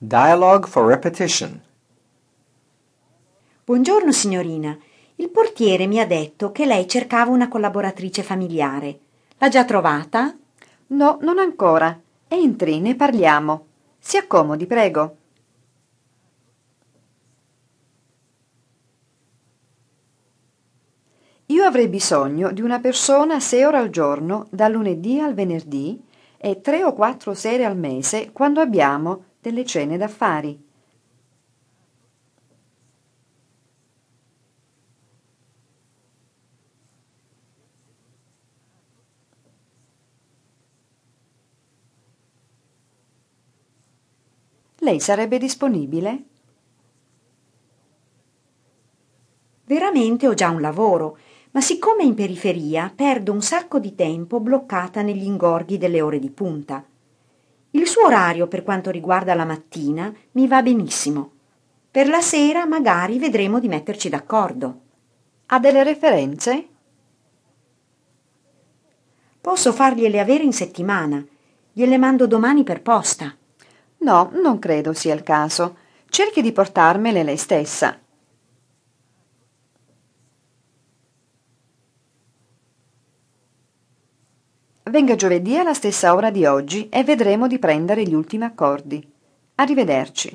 Dialogue for repetition. Buongiorno signorina. Il portiere mi ha detto che lei cercava una collaboratrice familiare. L'ha già trovata? No, non ancora. Entri, ne parliamo. Si accomodi, prego. Io avrei bisogno di una persona 6 ore al giorno, dal lunedì al venerdì, e 3 o 4 sere al mese, quando abbiamo delle cene d'affari. Lei sarebbe disponibile? Veramente ho già un lavoro, ma siccome in periferia perdo un sacco di tempo bloccata negli ingorghi delle ore di punta. Il suo orario per quanto riguarda la mattina mi va benissimo. Per la sera magari vedremo di metterci d'accordo. Ha delle referenze? Posso fargliele avere in settimana. Gliele mando domani per posta. No, non credo sia il caso. Cerchi di portarmele lei stessa. Venga giovedì alla stessa ora di oggi e vedremo di prendere gli ultimi accordi. Arrivederci.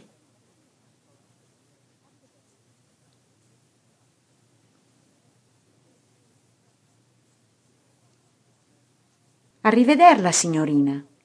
Arrivederla, signorina.